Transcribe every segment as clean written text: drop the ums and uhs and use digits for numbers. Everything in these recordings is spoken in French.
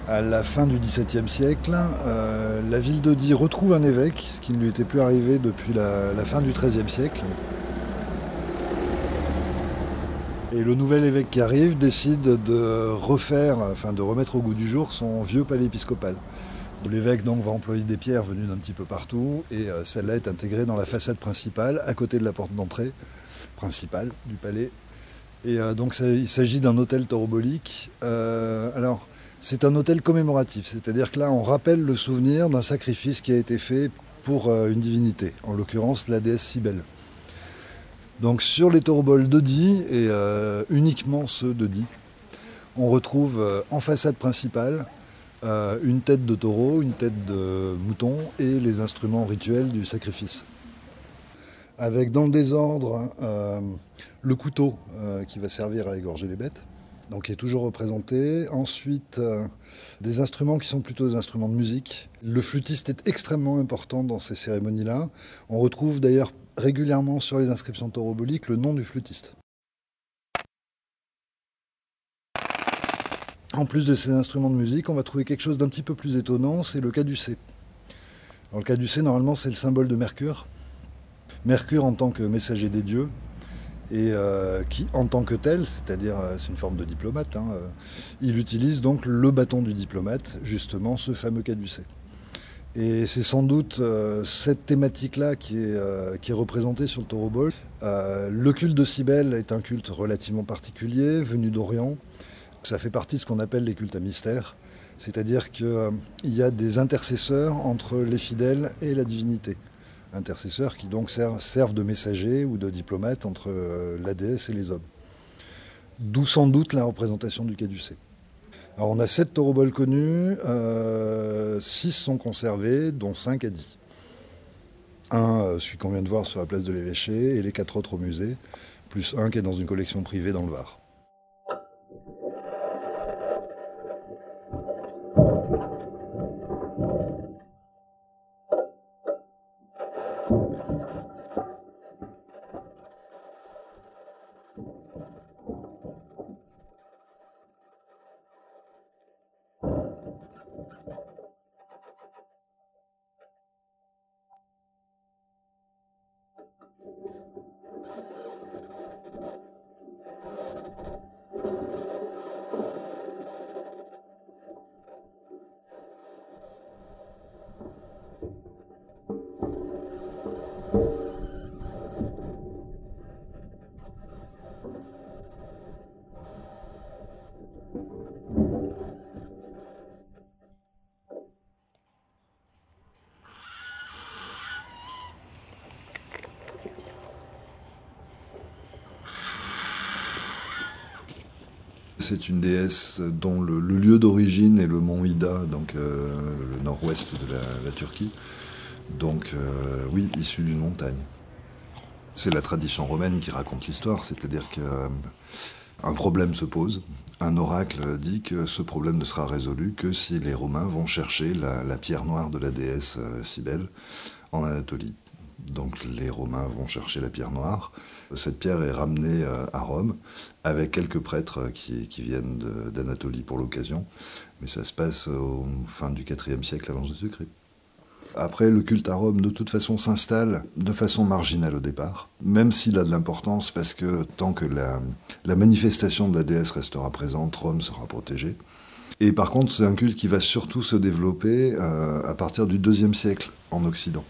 À la fin du XVIIe siècle, la ville de Die retrouve un évêque, ce qui ne lui était plus arrivé depuis la fin du XIIIe siècle. Et le nouvel évêque qui arrive décide de remettre au goût du jour son vieux palais épiscopal. L'évêque donc va employer des pierres venues d'un petit peu partout et celle-là est intégrée dans la façade principale, à côté de la porte d'entrée principale du palais. Et il s'agit d'un hôtel taurobolique. Alors c'est un hôtel commémoratif, c'est-à-dire que là on rappelle le souvenir d'un sacrifice qui a été fait pour une divinité, en l'occurrence la déesse Cybèle. Donc sur les tauroboles de Die, et uniquement ceux de Die, on retrouve en façade principale une tête de taureau, une tête de mouton et les instruments rituels du sacrifice. Avec dans le désordre le couteau qui va servir à égorger les bêtes, donc qui est toujours représenté. Ensuite, des instruments qui sont plutôt des instruments de musique. Le flûtiste est extrêmement important dans ces cérémonies-là. On retrouve d'ailleurs régulièrement sur les inscriptions tauroboliques le nom du flûtiste. En plus de ces instruments de musique, on va trouver quelque chose d'un petit peu plus étonnant, c'est le caducée. Alors, le caducée, normalement, c'est le symbole de Mercure. Mercure en tant que messager des dieux, et qui, en tant que tel, c'est-à-dire c'est une forme de diplomate, il utilise donc le bâton du diplomate, justement ce fameux caducée. Et c'est sans doute cette thématique-là qui est représentée sur le taurobol. Le culte de Cybèle est un culte relativement particulier, venu d'Orient. Ça fait partie de ce qu'on appelle les cultes à mystère, c'est-à-dire qu'il y a des intercesseurs entre les fidèles et la divinité. Intercesseurs qui donc servent de messagers ou de diplomates entre la déesse et les hommes. D'où sans doute la représentation du caducée. Alors on a 7 tauroboles connus, 6 sont conservés, dont 5 à Die. Celui qu'on vient de voir sur la place de l'Évêché, et les 4 autres au musée, plus un qui est dans une collection privée dans le Var. C'est une déesse dont le lieu d'origine est le mont Ida, donc le nord-ouest de la Turquie. Donc oui, issue d'une montagne. C'est la tradition romaine qui raconte l'histoire, c'est-à-dire qu'un problème se pose. Un oracle dit que ce problème ne sera résolu que si les Romains vont chercher la pierre noire de la déesse Cybèle en Anatolie. Donc les Romains vont chercher la pierre noire. Cette pierre est ramenée à Rome avec quelques prêtres qui viennent d'Anatolie pour l'occasion. Mais ça se passe au fin du IVe siècle avant Jésus-Christ. Après, le culte à Rome, de toute façon, s'installe de façon marginale au départ, même s'il a de l'importance, parce que tant que la manifestation de la déesse restera présente, Rome sera protégée. Et par contre, c'est un culte qui va surtout se développer à partir du IIe siècle en Occident.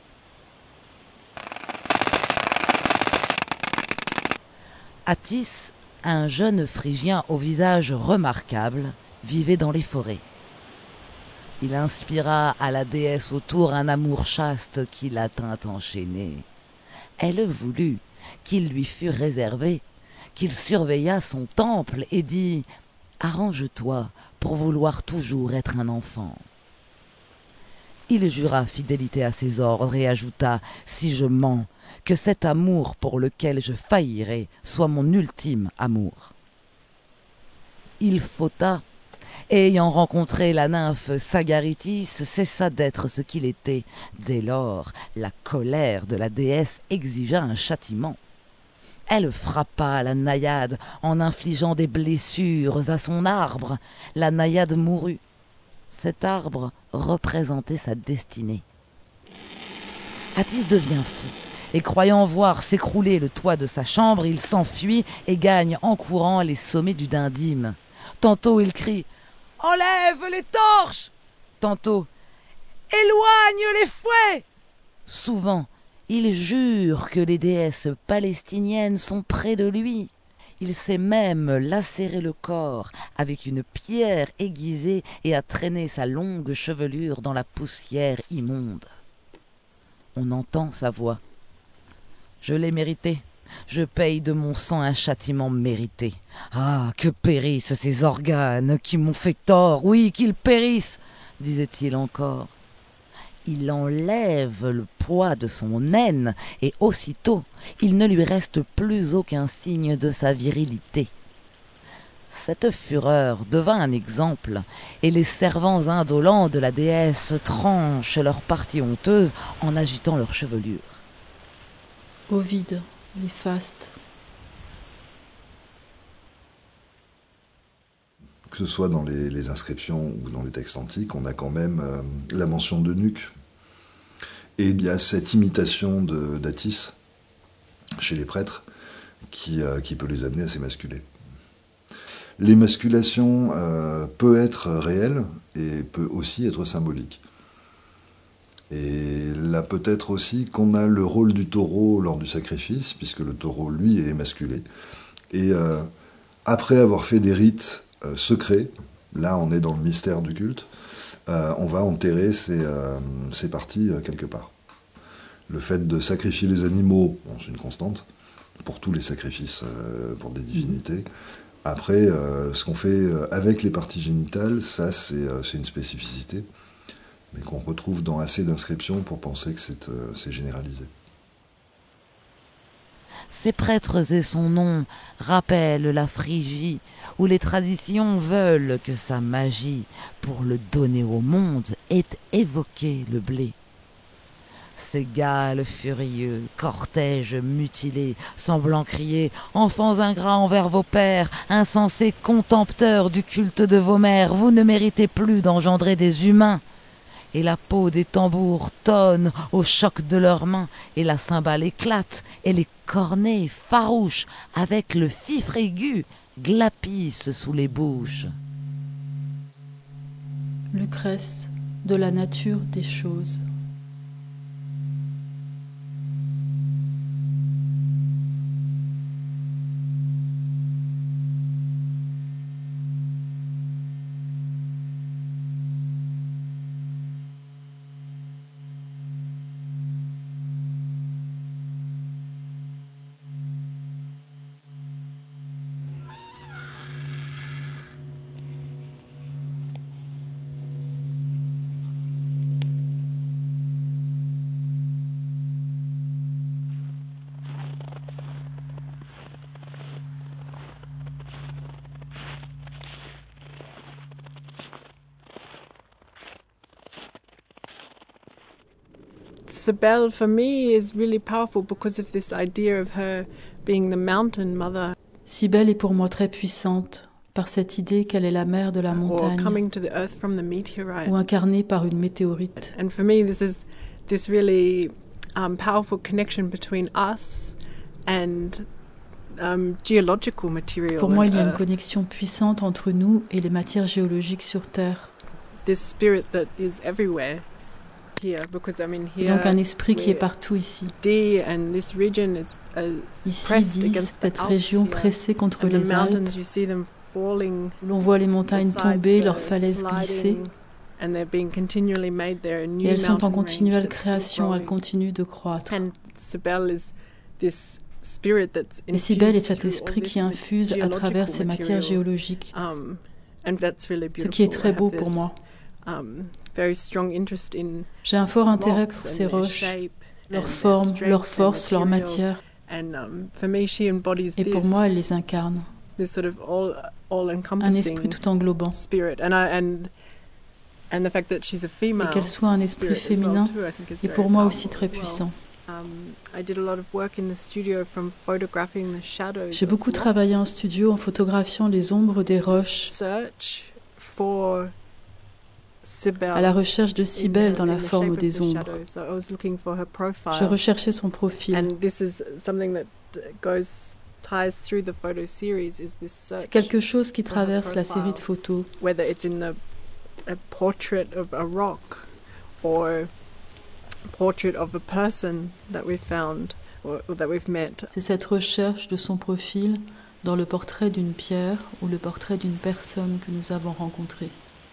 Attis, un jeune Phrygien au visage remarquable, vivait dans les forêts. Il inspira à la déesse autour un amour chaste qui la tint enchaînée. Elle voulut qu'il lui fût réservé, qu'il surveillât son temple et dit « Arrange-toi pour vouloir toujours être un enfant. » Il jura fidélité à ses ordres et ajouta « Si je mens, que cet amour pour lequel je faillirai soit mon ultime amour. » Il fauta, et ayant rencontré la nymphe Sagaritis, cessa d'être ce qu'il était. Dès lors, la colère de la déesse exigea un châtiment. Elle frappa la naïade en infligeant des blessures à son arbre. La naïade mourut, Cet arbre représentait sa destinée. Attis devient fou, et croyant voir s'écrouler le toit de sa chambre, il s'enfuit et gagne en courant les sommets du Dindym. Tantôt il crie « Enlève les torches !» Tantôt « Éloigne les fouets !» Souvent, il jure que les déesses palestiniennes sont près de lui. Il s'est même lacéré le corps avec une pierre aiguisée et a traîné sa longue chevelure dans la poussière immonde. On entend sa voix. « Je l'ai mérité. Je paye de mon sang un châtiment mérité. Ah, que périssent ces organes qui m'ont fait tort. Oui, qu'ils périssent, disait-il encore. Il enlève le poids de son haine et aussitôt, il ne lui reste plus aucun signe de sa virilité. Cette fureur devint un exemple, et les servants indolents de la déesse tranchent leur partie honteuse en agitant leur chevelure. Ovide, les fastes. Que ce soit dans les inscriptions ou dans les textes antiques, on a quand même la mention d'eunuque. Et il y a cette imitation d'Attis chez les prêtres qui peut les amener à s'émasculer. L'émasculation peut être réelle et peut aussi être symbolique. Et là peut-être aussi qu'on a le rôle du taureau lors du sacrifice, puisque le taureau, lui, est émasculé. Et après avoir fait des rites secrets, là on est dans le mystère du culte, on va enterrer ces parties quelque part. Le fait de sacrifier les animaux, bon, c'est une constante, pour tous les sacrifices pour des divinités. Après, ce qu'on fait avec les parties génitales, ça c'est une spécificité, mais qu'on retrouve dans assez d'inscriptions pour penser que c'est généralisé. Ces prêtres et son nom rappellent la Phrygie, où les traditions veulent que sa magie, pour le donner au monde, ait évoqué le blé. Ces Galles furieux, cortèges mutilés, semblant crier « Enfants ingrats envers vos pères, insensés contempteurs du culte de vos mères, vous ne méritez plus d'engendrer des humains !» Et la peau des tambours tonne au choc de leurs mains, et la cymbale éclate, et les cornets farouches, avec le fifre aigu, glapissent sous les bouches. Lucrèce, de la nature des choses. Cybele, for me, is really powerful because of this idea of her being the mountain mother. Cybele est pour moi très puissante, par cette idée qu'elle est la mère de la Or montagne, coming to the earth from the meteorite. ou incarnée par une météorite. And for me, this is this really powerful connection between us and geological material. Pour moi, il y a une and, connexion puissante entre nous et les matières géologiques sur Terre. this spirit that is everywhere here, because I mean Et here. donc un esprit qui est we're partout ici. D and this region, it's Ici, pressed 10, against the cette Alps région here. pressée contre And the les Alpes, mountains, you see them falling. où l'on voit les montagnes The tomber, sides, leurs falaises glisser, sliding, and they're being continually made there, a new et elles sont en mountain continuelle range that's still création, elles growing. continuent de croître. And Cybele is this spirit that's Et Cybele est infused cet through all esprit this qui infuse à travers ces matières material. géologiques, And that's really ce beautiful. qui est très I beau have pour this, moi. Very strong interest in J'ai un fort intérêt rocks pour and ces their roches, shape leur and their forme, strength leur and force, leur material. matière. And for me, she embodies Et pour this, moi, elle les incarne. this sort of Un all-encompassing esprit tout englobant. spirit. And the fact that she's a female Et qu'elle soit un esprit spirit as well féminin too, I think is est very pour moi powerful aussi très as well. puissant. I did a lot of work in the studio from photographing the shadows. J'ai of beaucoup travaillé en rocks. studio en photographiant les ombres des roches. Search for à la recherche de Cybèle dans la forme des ombres. Je recherchais son profil. C'est quelque chose qui traverse la série de photos. A portrait of a rock or portrait of a person that we found or that we've met. C'est cette recherche de son profil dans le portrait d'une pierre ou le portrait d'une personne que nous avons rencontrée.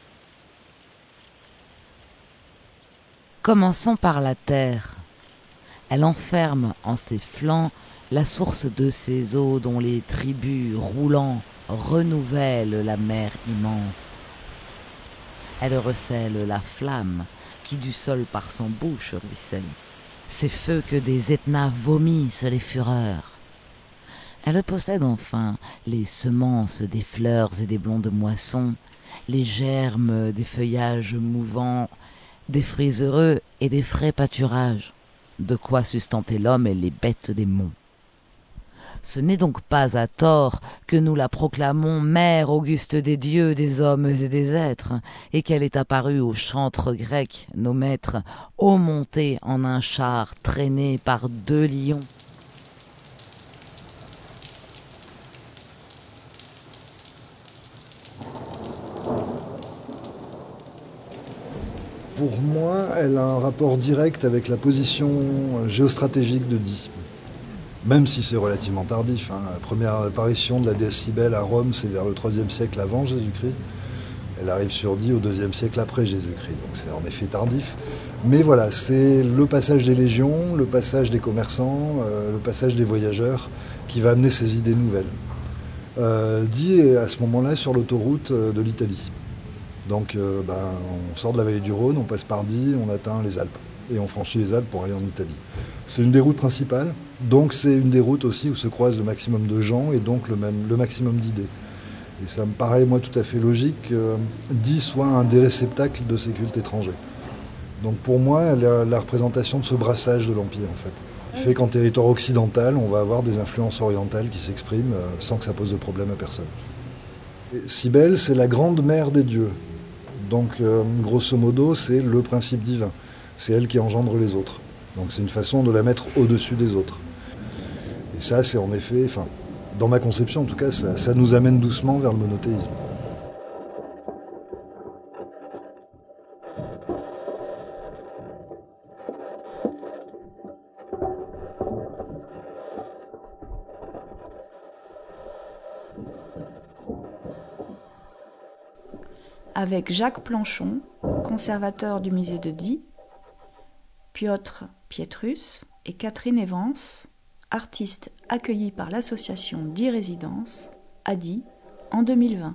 Commençons par la terre. Elle enferme en ses flancs la source de ses eaux dont les tributs roulants renouvellent la mer immense. Elle recèle la flamme qui du sol par son bouche ruisselle, ces feux que des Etnas vomissent les fureurs. Elle possède enfin les semences des fleurs et des blondes moissons, les germes des feuillages mouvants, des fruits heureux et des frais pâturages, de quoi sustenter l'homme et les bêtes des monts. Ce n'est donc pas à tort que nous la proclamons mère auguste des dieux, des hommes et des êtres, et qu'elle est apparue aux chantres grecs, nos maîtres, haut montés en un char traîné par 2 lions. Pour moi, elle a un rapport direct avec la position géostratégique de Die. Même si c'est relativement tardif. La première apparition de la déesse Cybèle à Rome, c'est vers le IIIe siècle avant Jésus-Christ. Elle arrive sur Die au IIe siècle après Jésus-Christ, donc c'est en effet tardif. Mais voilà, c'est le passage des légions, le passage des commerçants, le passage des voyageurs qui va amener ces idées nouvelles. Die est à ce moment-là sur l'autoroute de l'Italie. Donc on sort de la vallée du Rhône, on passe par Die, on atteint les Alpes. Et on franchit les Alpes pour aller en Italie. C'est une des routes principales, donc c'est une des routes aussi où se croisent le maximum de gens et donc le maximum d'idées. Et ça me paraît, moi, tout à fait logique que Die soit un des réceptacles de ces cultes étrangers. Donc pour moi, elle est la représentation de ce brassage de l'Empire, en fait. Il fait qu'en territoire occidental, on va avoir des influences orientales qui s'expriment sans que ça pose de problème à personne. Cybèle, c'est la grande mère des dieux. Donc, grosso modo, c'est le principe divin. C'est elle qui engendre les autres. Donc c'est une façon de la mettre au-dessus des autres. Et ça, c'est en effet, dans ma conception en tout cas, ça nous amène doucement vers le monothéisme. Avec Jacques Planchon, conservateur du musée de Die, Piotr Pietrus et Catherine Evans, artistes accueillis par l'association Die Résidence à Die en 2020.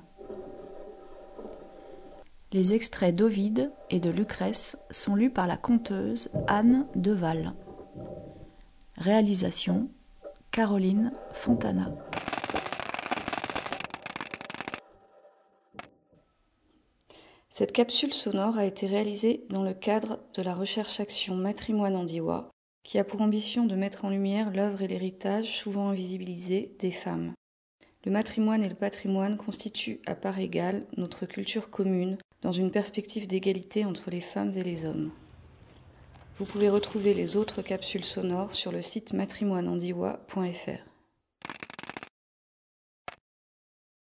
Les extraits d'Ovide et de Lucrèce sont lus par la conteuse Anne Deval. Réalisation Caroline Fontana. Cette capsule sonore a été réalisée dans le cadre de la recherche-action Matrimoine en Diois, qui a pour ambition de mettre en lumière l'œuvre et l'héritage souvent invisibilisés des femmes. Le matrimoine et le patrimoine constituent à part égale notre culture commune dans une perspective d'égalité entre les femmes et les hommes. Vous pouvez retrouver les autres capsules sonores sur le site matrimoineendiwa.fr.